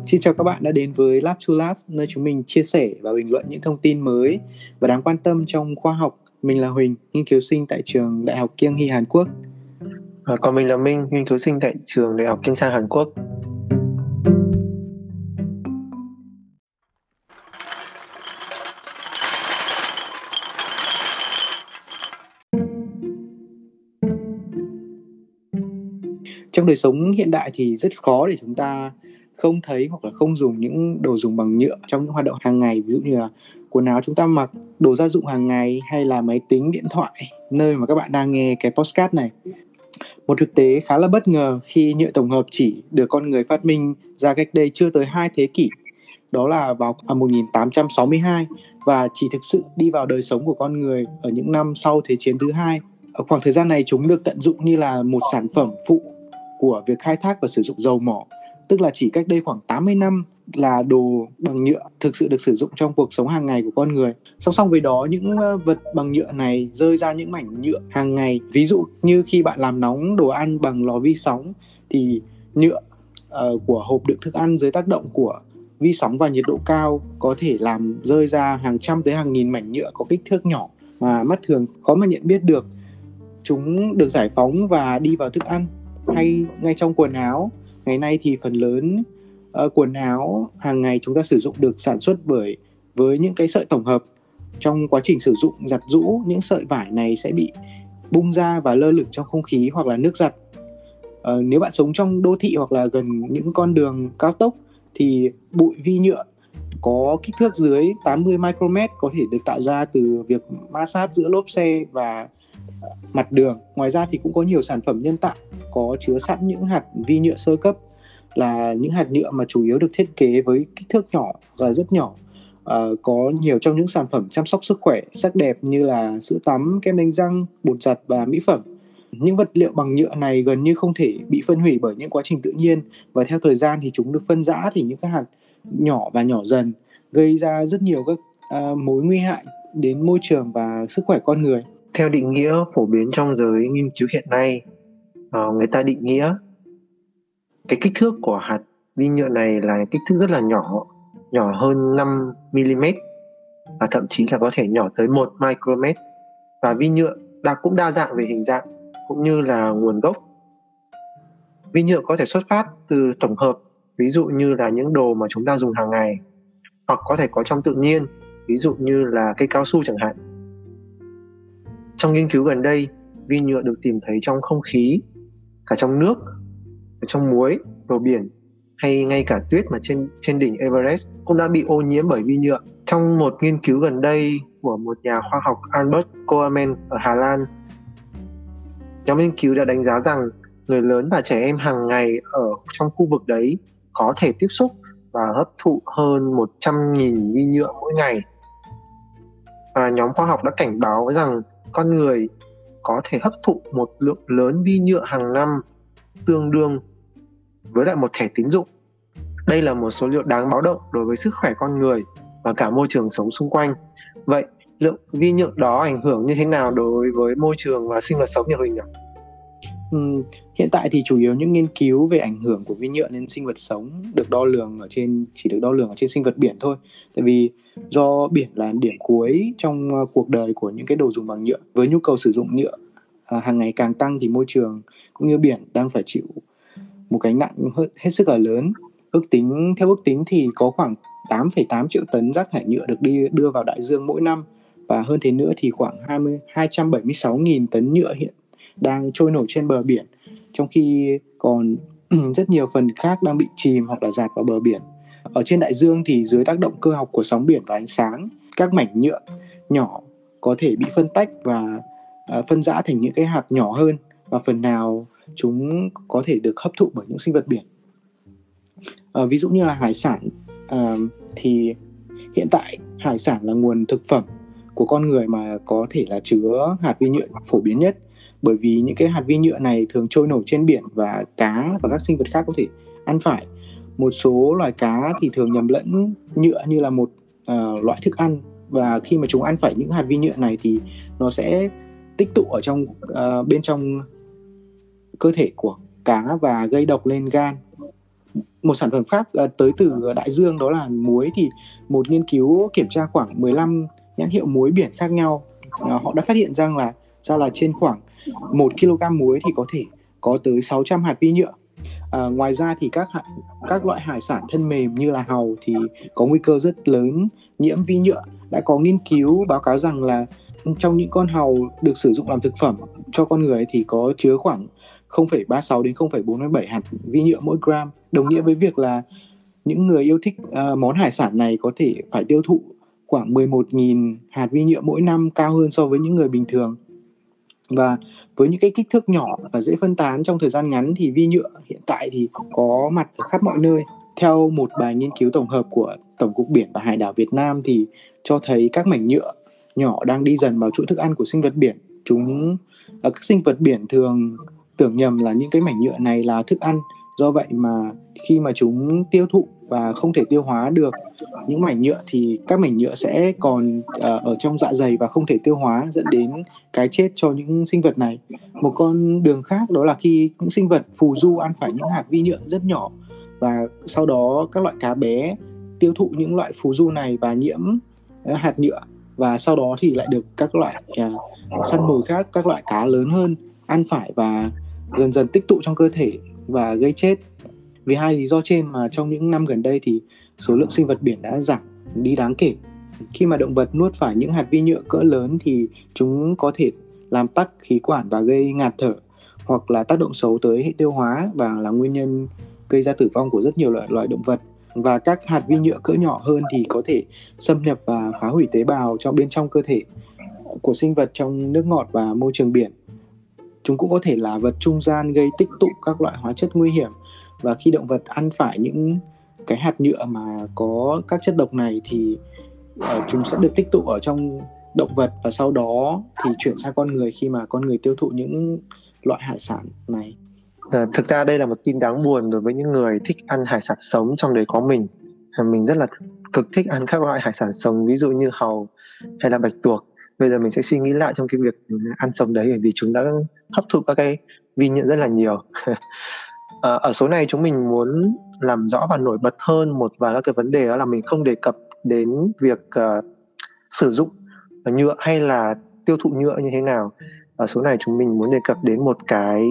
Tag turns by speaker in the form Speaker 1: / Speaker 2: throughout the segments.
Speaker 1: Xin chào các bạn đã đến với Lab to Lab, nơi chúng mình chia sẻ và bình luận những thông tin mới và đáng quan tâm trong khoa học. Mình là Huỳnh, nghiên cứu sinh tại trường Đại học Kyung Hee Hàn Quốc.
Speaker 2: Còn mình là Minh, nghiên cứu sinh tại trường Đại học Kinh Sang Hàn Quốc.
Speaker 1: Trong đời sống hiện đại thì rất khó để chúng ta không thấy hoặc là không dùng những đồ dùng bằng nhựa trong những hoạt động hàng ngày, ví dụ như là quần áo chúng ta mặc, đồ gia dụng hàng ngày hay là máy tính, điện thoại, nơi mà các bạn đang nghe cái podcast này. Một thực tế khá là bất ngờ khi nhựa tổng hợp chỉ được con người phát minh ra cách đây chưa tới 2 thế kỷ. Đó là vào 1862 và chỉ thực sự đi vào đời sống của con người ở những năm sau Thế chiến thứ hai. Ở khoảng thời gian này chúng được tận dụng như là một sản phẩm phụ của việc khai thác và sử dụng dầu mỏ. Tức là chỉ cách đây khoảng 80 năm là đồ bằng nhựa thực sự được sử dụng trong cuộc sống hàng ngày của con người. Song song với đó, những vật bằng nhựa này rơi ra những mảnh nhựa hàng ngày. Ví dụ như khi bạn làm nóng đồ ăn bằng lò vi sóng thì nhựa của hộp đựng thức ăn dưới tác động của vi sóng và nhiệt độ cao có thể làm rơi ra hàng trăm tới hàng nghìn mảnh nhựa có kích thước nhỏ mà mắt thường khó mà nhận biết được. Chúng được giải phóng và đi vào thức ăn hay ngay trong quần áo. Ngày nay thì phần lớn quần áo hàng ngày chúng ta sử dụng được sản xuất với những cái sợi tổng hợp. Trong quá trình sử dụng giặt giũ, những sợi vải này sẽ bị bung ra và lơ lửng trong không khí hoặc là nước giặt. Nếu bạn sống trong đô thị hoặc là gần những con đường cao tốc thì bụi vi nhựa có kích thước dưới 80 micromet có thể được tạo ra từ việc ma sát giữa lốp xe và mặt đường. Ngoài ra thì cũng có nhiều sản phẩm nhân tạo có chứa sẵn những hạt vi nhựa sơ cấp, là những hạt nhựa mà chủ yếu được thiết kế với kích thước nhỏ và rất nhỏ. Có nhiều trong những sản phẩm chăm sóc sức khỏe, sắc đẹp như là sữa tắm, kem đánh răng, bột giặt và mỹ phẩm. Những vật liệu bằng nhựa này gần như không thể bị phân hủy bởi những quá trình tự nhiên, và theo thời gian thì chúng được phân rã thành những cái hạt nhỏ và nhỏ dần, gây ra rất nhiều các mối nguy hại đến môi trường và sức khỏe con người.
Speaker 2: Theo định nghĩa phổ biến trong giới nghiên cứu hiện nay, người ta định nghĩa cái kích thước của hạt vi nhựa này là kích thước rất là nhỏ, nhỏ hơn 5 mm và thậm chí là có thể nhỏ tới 1 micromet. Và vi nhựa cũng đa dạng về hình dạng cũng như là nguồn gốc. Vi nhựa có thể xuất phát từ tổng hợp, ví dụ như là những đồ mà chúng ta dùng hàng ngày, hoặc có thể có trong tự nhiên, ví dụ như là cây cao su chẳng hạn. Trong nghiên cứu gần đây, vi nhựa được tìm thấy trong không khí, cả trong nước, trong muối, đồ biển, hay ngay cả tuyết mà trên đỉnh Everest cũng đã bị ô nhiễm bởi vi nhựa. Trong một nghiên cứu gần đây của một nhà khoa học Albert Koerman ở Hà Lan, nhóm nghiên cứu đã đánh giá rằng người lớn và trẻ em hàng ngày ở trong khu vực đấy có thể tiếp xúc và hấp thụ hơn 100.000 vi nhựa mỗi ngày. Và nhóm khoa học đã cảnh báo rằng con người có thể hấp thụ một lượng lớn vi nhựa hàng năm tương đương với lại một thẻ tín dụng. Đây là một số liệu đáng báo động đối với sức khỏe con người và cả môi trường sống xung quanh. Vậy lượng vi nhựa đó ảnh hưởng như thế nào đối với môi trường và sinh vật sống nhỉ Huỳnh nhỉ?
Speaker 1: Hiện tại thì chủ yếu những nghiên cứu về ảnh hưởng của vi nhựa lên sinh vật sống chỉ được đo lường ở trên sinh vật biển thôi. Tại vì do biển là điểm cuối trong cuộc đời của những cái đồ dùng bằng nhựa, với nhu cầu sử dụng nhựa hàng ngày càng tăng thì môi trường cũng như biển đang phải chịu một gánh nặng hết sức là lớn. Theo ước tính thì có khoảng 8,8 triệu tấn rác thải nhựa được đưa vào đại dương mỗi năm, và hơn thế nữa thì khoảng 276.000 tấn nhựa hiện đang trôi nổi trên bờ biển, trong khi còn rất nhiều phần khác đang bị chìm hoặc là dạt vào bờ biển. Ở trên đại dương thì dưới tác động cơ học của sóng biển và ánh sáng, các mảnh nhựa nhỏ có thể bị phân tách và phân rã thành những cái hạt nhỏ hơn, và phần nào chúng có thể được hấp thụ bởi những sinh vật biển. Ví dụ như là hải sản, thì hiện tại hải sản là nguồn thực phẩm của con người mà có thể là chứa hạt vi nhựa phổ biến nhất, bởi vì những cái hạt vi nhựa này thường trôi nổi trên biển và cá và các sinh vật khác có thể ăn phải. Một số loài cá thì thường nhầm lẫn nhựa như là một loại thức ăn, và khi mà chúng ăn phải những hạt vi nhựa này thì nó sẽ tích tụ ở bên trong cơ thể của cá và gây độc lên gan. Một sản phẩm khác tới từ đại dương đó là muối. Thì một nghiên cứu kiểm tra khoảng 15 nhãn hiệu muối biển khác nhau, họ đã phát hiện rằng là trên khoảng 1 kg muối thì có thể có tới 600 hạt vi nhựa. Ngoài ra thì các loại hải sản thân mềm như là hàu thì có nguy cơ rất lớn nhiễm vi nhựa. Đã có nghiên cứu báo cáo rằng là trong những con hàu được sử dụng làm thực phẩm cho con người thì có chứa khoảng 0,36 đến 0,47 hạt vi nhựa mỗi gram, đồng nghĩa với việc là những người yêu thích món hải sản này có thể phải tiêu thụ khoảng 11.000 hạt vi nhựa mỗi năm, cao hơn so với những người bình thường. Và với những cái kích thước nhỏ và dễ phân tán trong thời gian ngắn thì vi nhựa hiện tại thì có mặt ở khắp mọi nơi. Theo một bài nghiên cứu tổng hợp của Tổng cục Biển và Hải đảo Việt Nam thì cho thấy các mảnh nhựa nhỏ đang đi dần vào chuỗi thức ăn của sinh vật biển. Các sinh vật biển thường tưởng nhầm là những cái mảnh nhựa này là thức ăn. Do vậy mà khi mà chúng tiêu thụ và không thể tiêu hóa được những mảnh nhựa thì các mảnh nhựa sẽ còn ở trong dạ dày và không thể tiêu hóa, dẫn đến cái chết cho những sinh vật này. Một con đường khác đó là khi những sinh vật phù du ăn phải những hạt vi nhựa rất nhỏ, và sau đó các loại cá bé tiêu thụ những loại phù du này và nhiễm hạt nhựa, và sau đó thì lại được các loại săn mồi khác, các loại cá lớn hơn ăn phải và dần dần tích tụ trong cơ thể và gây chết. Vì hai lý do trên mà trong những năm gần đây thì số lượng sinh vật biển đã giảm đi đáng kể. Khi mà động vật nuốt phải những hạt vi nhựa cỡ lớn thì chúng có thể làm tắc khí quản và gây ngạt thở, hoặc là tác động xấu tới hệ tiêu hóa và là nguyên nhân gây ra tử vong của rất nhiều loại động vật. Và các hạt vi nhựa cỡ nhỏ hơn thì có thể xâm nhập và phá hủy tế bào bên trong cơ thể của sinh vật trong nước ngọt và môi trường biển. Chúng cũng có thể là vật trung gian gây tích tụ các loại hóa chất nguy hiểm, và khi động vật ăn phải những cái hạt nhựa mà có các chất độc này thì chúng sẽ được tích tụ ở trong động vật và sau đó thì chuyển sang con người khi mà con người tiêu thụ những loại hải sản này.
Speaker 2: Thực ra đây là một tin đáng buồn đối với những người thích ăn hải sản sống trong đấy có mình. Mình rất là cực thích ăn các loại hải sản sống, ví dụ như hàu hay là bạch tuộc. Bây giờ mình sẽ suy nghĩ lại trong cái việc ăn sống đấy, bởi vì chúng đã hấp thụ các cái vi nhựa rất là nhiều. Ở số này chúng mình muốn làm rõ và nổi bật hơn một vài các cái vấn đề, đó là mình không đề cập đến việc sử dụng nhựa hay là tiêu thụ nhựa như thế nào. Ở số này chúng mình muốn đề cập đến một cái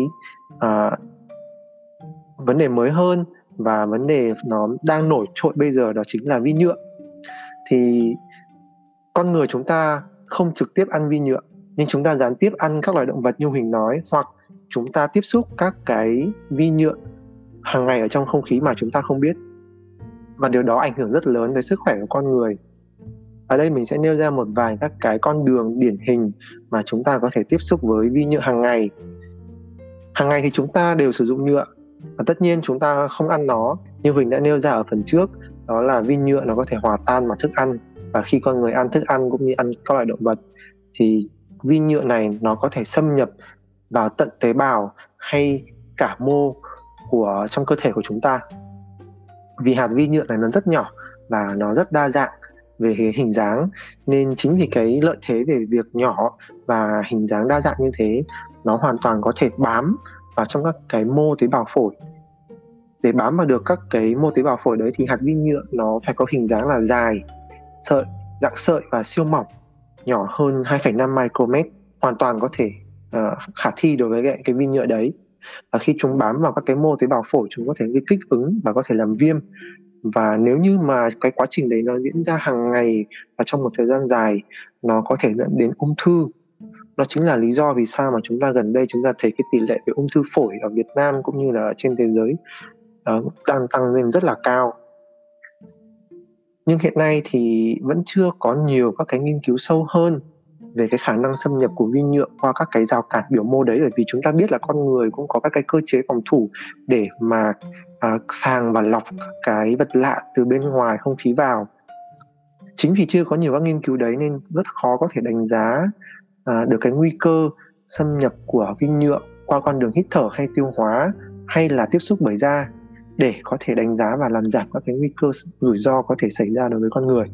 Speaker 2: vấn đề mới hơn, và vấn đề nó đang nổi trội bây giờ, đó chính là vi nhựa. Thì con người chúng ta không trực tiếp ăn vi nhựa, nhưng chúng ta gián tiếp ăn các loài động vật như Huỳnh nói, hoặc chúng ta tiếp xúc các cái vi nhựa hàng ngày ở trong không khí mà chúng ta không biết, và điều đó ảnh hưởng rất lớn tới sức khỏe của con người. Ở đây mình sẽ nêu ra một vài các cái con đường điển hình mà chúng ta có thể tiếp xúc với vi nhựa hàng ngày. Hàng ngày thì chúng ta đều sử dụng nhựa, và tất nhiên chúng ta không ăn nó. Như Huỳnh đã nêu ra ở phần trước, đó là vi nhựa nó có thể hòa tan vào thức ăn, và khi con người ăn thức ăn cũng như ăn các loại động vật thì vi nhựa này nó có thể xâm nhập vào tận tế bào hay cả mô của trong cơ thể của chúng ta. Vì hạt vi nhựa này nó rất nhỏ và nó rất đa dạng về hình dáng, nên chính vì cái lợi thế về việc nhỏ và hình dáng đa dạng như thế, nó hoàn toàn có thể bám vào trong các cái mô tế bào phổi. Để bám vào được các cái mô tế bào phổi đấy thì hạt vi nhựa nó phải có hình dáng là dài, dạng sợi và siêu mỏng, nhỏ hơn 2,5 micromet, hoàn toàn có thể khả thi đối với cái vi nhựa đấy. Và khi chúng bám vào các cái mô tế bào phổi, chúng có thể gây kích ứng và có thể làm viêm. Và nếu như mà cái quá trình đấy nó diễn ra hàng ngày và trong một thời gian dài, nó có thể dẫn đến ung thư. Đó chính là lý do vì sao mà chúng ta gần đây chúng ta thấy cái tỷ lệ về ung thư phổi ở Việt Nam cũng như là trên thế giới đang tăng lên rất là cao. Nhưng hiện nay thì vẫn chưa có nhiều các cái nghiên cứu sâu hơn về cái khả năng xâm nhập của vi nhựa qua các cái rào cản biểu mô đấy, bởi vì chúng ta biết là con người cũng có các cái cơ chế phòng thủ để mà sàng và lọc cái vật lạ từ bên ngoài không khí vào. Chính vì chưa có nhiều các nghiên cứu đấy nên rất khó có thể đánh giá được cái nguy cơ xâm nhập của vi nhựa qua con đường hít thở hay tiêu hóa hay là tiếp xúc bởi da, để có thể đánh giá và làm giảm các cái nguy cơ rủi ro có thể xảy ra đối với con người.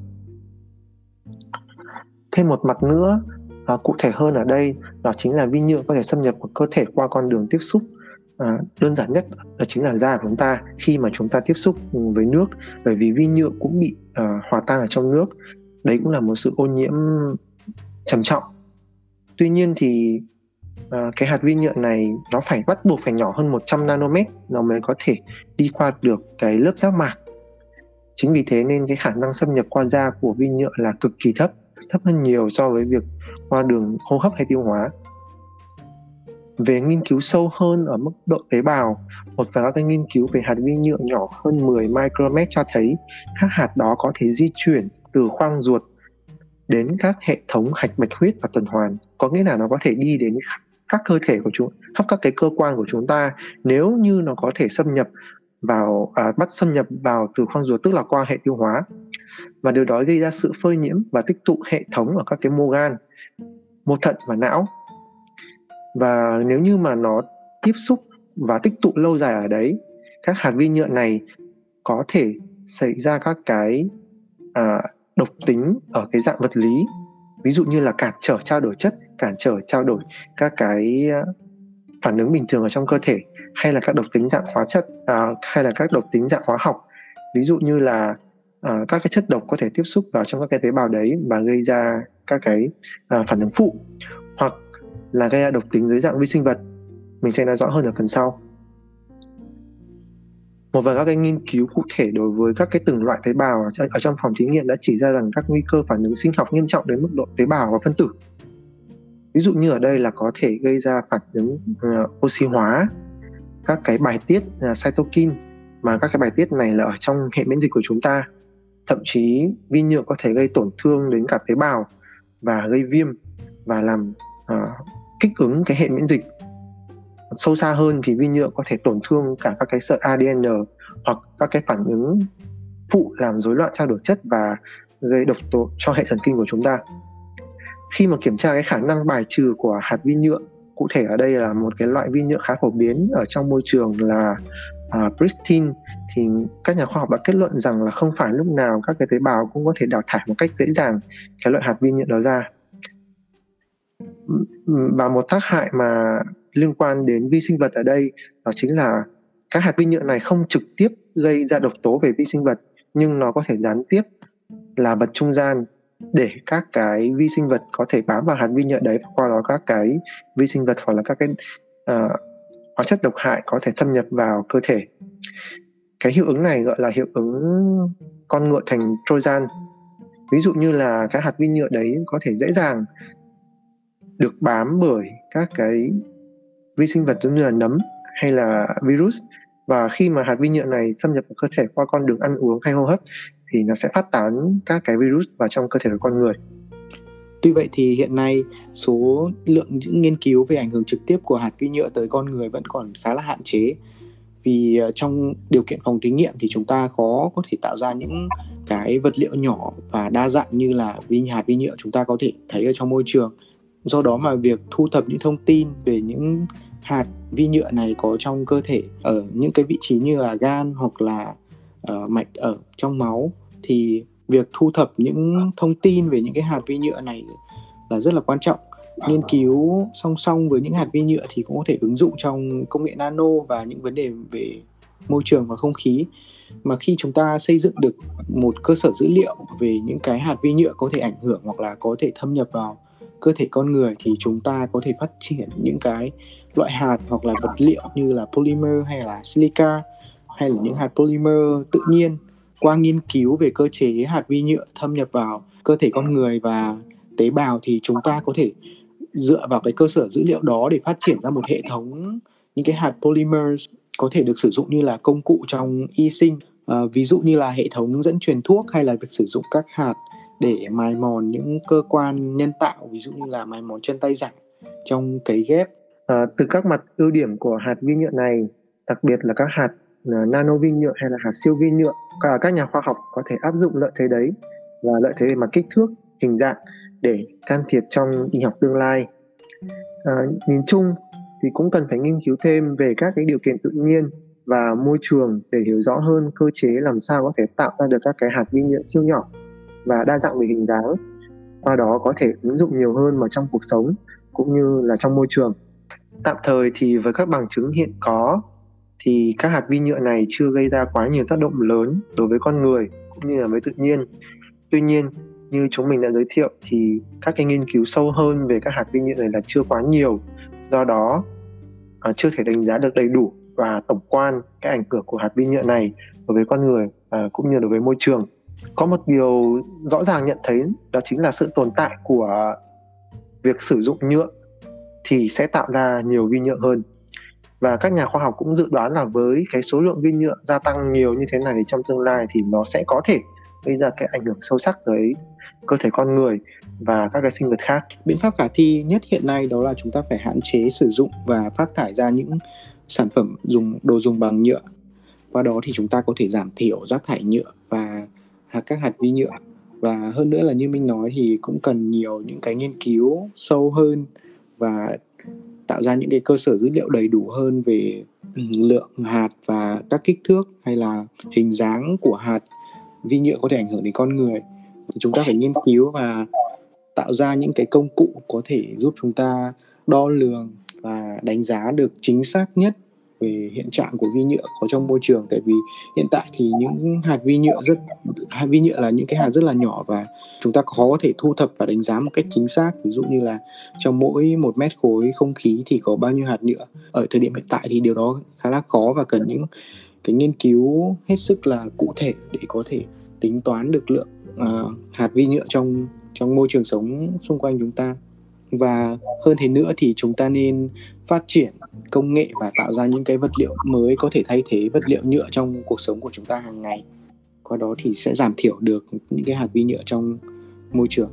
Speaker 2: Thêm một mặt nữa, cụ thể hơn ở đây, đó chính là vi nhựa có thể xâm nhập vào cơ thể qua con đường tiếp xúc Đơn giản nhất đó chính là da của chúng ta khi mà chúng ta tiếp xúc với nước, bởi vì vi nhựa cũng bị hòa tan ở trong nước. Đấy cũng là một sự ô nhiễm trầm trọng. Tuy nhiên thì cái hạt vi nhựa này nó bắt buộc phải nhỏ hơn 100 nanomet nó mới có thể đi qua được cái lớp giác mạc. Chính vì thế nên cái khả năng xâm nhập qua da của vi nhựa là cực kỳ thấp hơn nhiều so với việc qua đường hô hấp hay tiêu hóa. Về nghiên cứu sâu hơn ở mức độ tế bào, một vài các nghiên cứu về hạt vi nhựa nhỏ hơn 10 micromet cho thấy các hạt đó có thể di chuyển từ khoang ruột đến các hệ thống hạch bạch huyết và tuần hoàn. Có nghĩa là nó có thể đi đến các cơ thể của khắp các cái cơ quan của chúng ta nếu như nó có thể xâm nhập vào từ khoang ruột, tức là qua hệ tiêu hóa. Và điều đó gây ra sự phơi nhiễm và tích tụ hệ thống ở các cái mô gan, mô thận và não. Và nếu như mà nó tiếp xúc và tích tụ lâu dài ở đấy, các hạt vi nhựa này có thể xảy ra các cái độc tính ở cái dạng vật lý, ví dụ như là cản trở trao đổi chất, cản trở trao đổi các cái phản ứng bình thường ở trong cơ thể, hay là các độc tính dạng hóa chất, hay là các độc tính dạng hóa học, ví dụ như là các cái chất độc có thể tiếp xúc vào trong các cái tế bào đấy và gây ra các cái phản ứng phụ, hoặc là gây ra độc tính dưới dạng vi sinh vật. Mình sẽ nói rõ hơn ở phần sau. Một vài các cái nghiên cứu cụ thể đối với các cái từng loại tế bào ở trong phòng thí nghiệm đã chỉ ra rằng các nguy cơ phản ứng sinh học nghiêm trọng đến mức độ tế bào và phân tử. Ví dụ như ở đây là có thể gây ra phản ứng oxy hóa, các cái bài tiết cytokine, mà các cái bài tiết này là ở trong hệ miễn dịch của chúng ta. Thậm chí vi nhựa có thể gây tổn thương đến cả tế bào và gây viêm và làm kích ứng cái hệ miễn dịch. Sâu xa hơn thì vi nhựa có thể tổn thương cả các cái sợi ADN hoặc các cái phản ứng phụ làm rối loạn trao đổi chất và gây độc tố cho hệ thần kinh của chúng ta. Khi mà kiểm tra cái khả năng bài trừ của hạt vi nhựa, cụ thể ở đây là một cái loại vi nhựa khá phổ biến ở trong môi trường là pristine, thì các nhà khoa học đã kết luận rằng là không phải lúc nào các cái tế bào cũng có thể đào thải một cách dễ dàng cái loại hạt vi nhựa đó ra. Và một tác hại mà liên quan đến vi sinh vật ở đây đó chính là các hạt vi nhựa này không trực tiếp gây ra độc tố về vi sinh vật, nhưng nó có thể gián tiếp là vật trung gian để các cái vi sinh vật có thể bám vào hạt vi nhựa đấy, và qua đó các cái vi sinh vật hoặc là các cái hóa chất độc hại có thể thâm nhập vào cơ thể. Cái hiệu ứng này gọi là hiệu ứng con ngựa thành Trojan. Ví dụ như là các hạt vi nhựa đấy có thể dễ dàng được bám bởi các cái vi sinh vật giống như là nấm hay là virus, và khi mà hạt vi nhựa này xâm nhập vào cơ thể qua con đường ăn uống hay hô hấp thì nó sẽ phát tán các cái virus vào trong cơ thể của con người.
Speaker 1: Tuy vậy thì hiện nay số lượng những nghiên cứu về ảnh hưởng trực tiếp của hạt vi nhựa tới con người vẫn còn khá là hạn chế, vì trong điều kiện phòng thí nghiệm thì chúng ta khó có thể tạo ra những cái vật liệu nhỏ và đa dạng như là hạt vi nhựa chúng ta có thể thấy ở trong môi trường. Do đó mà việc thu thập những thông tin về những hạt vi nhựa này có trong cơ thể ở những cái vị trí như là gan hoặc là mạch ở trong máu, thì việc thu thập những thông tin về những cái hạt vi nhựa này là rất là quan trọng. Nghiên cứu song song với những hạt vi nhựa thì cũng có thể ứng dụng trong công nghệ nano và những vấn đề về môi trường và không khí. Mà khi chúng ta xây dựng được một cơ sở dữ liệu về những cái hạt vi nhựa có thể ảnh hưởng hoặc là có thể thâm nhập vào cơ thể con người, thì chúng ta có thể phát triển những cái loại hạt hoặc là vật liệu như là polymer hay là silica, hay là những hạt polymer tự nhiên. Qua nghiên cứu về cơ chế hạt vi nhựa thâm nhập vào cơ thể con người và tế bào thì chúng ta có thể dựa vào cái cơ sở dữ liệu đó để phát triển ra một hệ thống những cái hạt polymer có thể được sử dụng như là công cụ trong y sinh, ví dụ như là hệ thống dẫn truyền thuốc hay là việc sử dụng các hạt để mài mòn những cơ quan nhân tạo, ví dụ như là mài mòn chân tay giả trong cấy ghép.
Speaker 2: Từ các mặt ưu điểm của hạt vi nhựa này, đặc biệt là các hạt nano vi nhựa hay là hạt siêu vi nhựa, các nhà khoa học có thể áp dụng lợi thế đấy và lợi thế về mặt kích thước, hình dạng để can thiệp trong y học tương lai. Nhìn chung thì cũng cần phải nghiên cứu thêm về các cái điều kiện tự nhiên và môi trường để hiểu rõ hơn cơ chế làm sao có thể tạo ra được các cái hạt vi nhựa siêu nhỏ và đa dạng về hình dáng, qua đó có thể ứng dụng nhiều hơn vào trong cuộc sống cũng như là trong môi trường. Tạm thời thì với các bằng chứng hiện có thì các hạt vi nhựa này chưa gây ra quá nhiều tác động lớn đối với con người cũng như là với tự nhiên. Tuy nhiên, như chúng mình đã giới thiệu thì các cái nghiên cứu sâu hơn về các hạt vi nhựa này là chưa quá nhiều. Do đó, chưa thể đánh giá được đầy đủ và tổng quan cái ảnh hưởng của hạt vi nhựa này đối với con người cũng như đối với môi trường. Có một điều rõ ràng nhận thấy đó chính là sự tồn tại của việc sử dụng nhựa thì sẽ tạo ra nhiều vi nhựa hơn. Và các nhà khoa học cũng dự đoán là với cái số lượng vi nhựa gia tăng nhiều như thế này thì trong tương lai thì nó sẽ có thể gây ra cái ảnh hưởng sâu sắc tới cơ thể con người và các cái sinh vật khác.
Speaker 1: Biện pháp khả thi nhất hiện nay đó là chúng ta phải hạn chế sử dụng và phát thải ra những sản phẩm đồ dùng bằng nhựa. Qua đó thì chúng ta có thể giảm thiểu rác thải nhựa và các hạt vi nhựa. Và hơn nữa là như Minh nói thì cũng cần nhiều những cái nghiên cứu sâu hơn và tạo ra những cái cơ sở dữ liệu đầy đủ hơn về lượng hạt và các kích thước hay là hình dáng của hạt vi nhựa có thể ảnh hưởng đến con người. Thì chúng ta phải nghiên cứu và tạo ra những cái công cụ có thể giúp chúng ta đo lường và đánh giá được chính xác nhất về hiện trạng của vi nhựa có trong môi trường. Tại vì hiện tại thì những hạt vi nhựa là những cái hạt rất là nhỏ và chúng ta khó có thể thu thập và đánh giá một cách chính xác. Ví dụ như là trong mỗi 1 mét khối không khí thì có bao nhiêu hạt nhựa. Ở thời điểm hiện tại thì điều đó khá là khó và cần những cái nghiên cứu hết sức là cụ thể để có thể tính toán được lượng hạt vi nhựa trong môi trường sống xung quanh chúng ta. Và hơn thế nữa thì chúng ta nên phát triển công nghệ và tạo ra những cái vật liệu mới có thể thay thế vật liệu nhựa trong cuộc sống của chúng ta hàng ngày. Qua đó thì sẽ giảm thiểu được những cái hạt vi nhựa trong môi trường.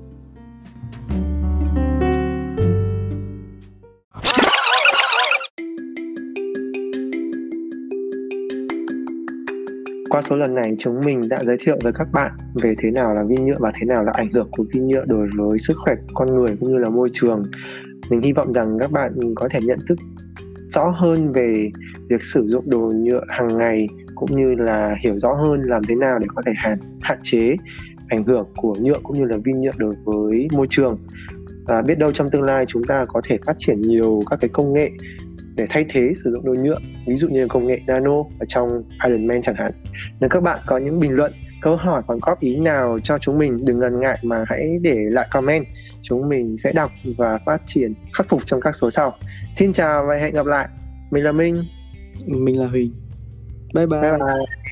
Speaker 2: Qua số lần này chúng mình đã giới thiệu với các bạn về thế nào là vi nhựa và thế nào là ảnh hưởng của vi nhựa đối với sức khỏe của con người cũng như là môi trường. Mình hy vọng rằng các bạn có thể nhận thức rõ hơn về việc sử dụng đồ nhựa hàng ngày cũng như là hiểu rõ hơn làm thế nào để có thể hạn chế ảnh hưởng của nhựa cũng như là vi nhựa đối với môi trường. Và biết đâu trong tương lai chúng ta có thể phát triển nhiều các cái công nghệ để thay thế sử dụng đồ nhựa, ví dụ như công nghệ nano ở trong Iron Man chẳng hạn. Nếu các bạn có những bình luận, câu hỏi hoặc góp ý nào cho chúng mình, đừng ngần ngại mà hãy để lại comment. Chúng mình sẽ đọc và phát triển khắc phục trong các số sau. Xin chào và hẹn gặp lại. Mình là Minh.
Speaker 1: Mình là Huỳnh. Bye bye.
Speaker 2: Bye bye.